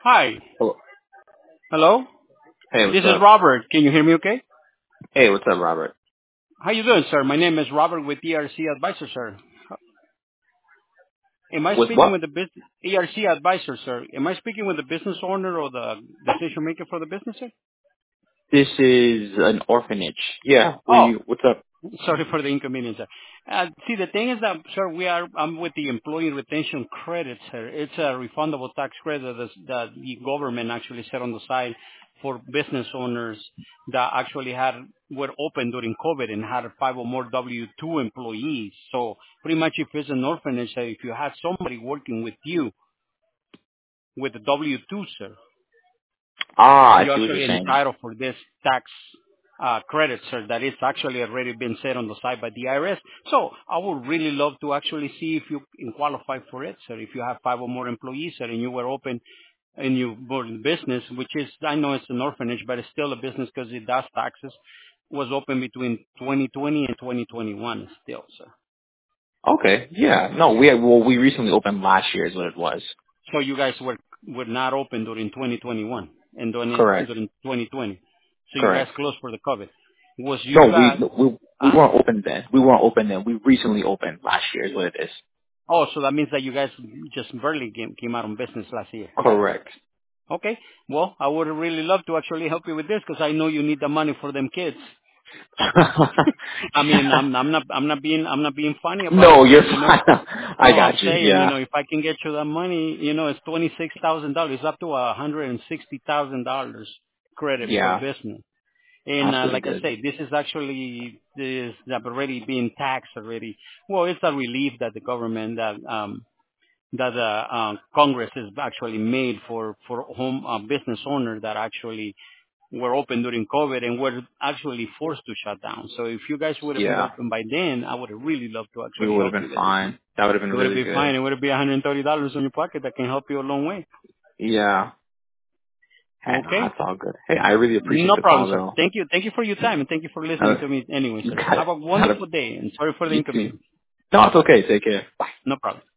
Hi. Hello. Hello. Hey, what's This is up? Robert. Can you hear me okay? Hey, what's up, Robert? How you doing, sir? My name is Robert with ERC Advisor, sir. Am I With speaking what? with the business ERC Advisor, sir? Am I speaking with the business owner or the decision maker for the business, sir? This is an orphanage. Yeah. Oh, What's up? sorry for the inconvenience, sir. See, the thing is that, sir, I'm with the employee retention credit, sir. It's a refundable tax credit that the government actually set on the side for business owners that actually were open during COVID and had five or more W-2 employees. So pretty much if it's an orphanage, sir, if you had somebody working with you with a W-2, sir, Ah, I you're see what you're actually saying. entitled for this tax credit, sir, that is actually already been set on the side by the IRS. So I would really love to actually see if you can qualify for it, sir. If you have five or more employees, sir, and you were open and you were in business, which is, I know it's an orphanage, but it's still a business because it does taxes, was open between 2020 and 2021 still, sir. Okay. Yeah. No, we recently opened last year is what it was. So you guys were not open during 2021 and Correct. during 2020. So you guys Correct. closed for the COVID. Was you No, we guys? no, we Huh? weren't open then. We weren't open then. We recently opened last year is what it is. Oh, so that means that you guys just barely came out on business last year. Correct. Okay. Well, I would really love to actually help you with this because I know you need the money for them kids. I mean, I'm not being funny about it, No, sir. you're fine. I No, I'm got you. saying, Yeah. if I can get you that money, it's $26,000. It's up to $160,000 credit per Yeah. business. And That's really like I good. say, this is actually this have already been taxed already. Well, it's a relief that the government that Congress has actually made for home business owners that actually were open during COVID and were actually forced to shut down. So if you guys would have been Yeah. open by then, I would have really loved to We actually would have help been you with this. fine. That would have been It would have really been good. fine. It would have been $130 in your pocket that can help you a long way. Yeah. Hey, no, Okay? that's all good. Hey, I really appreciate No the problem, call, sir. though. Thank you. Thank you for your time and thank you for listening Uh, to me anyway, you sir. got Have it. a Had a, wonderful day and sorry for the you too. inconvenience. No, it's okay. Take care. Bye. No problem.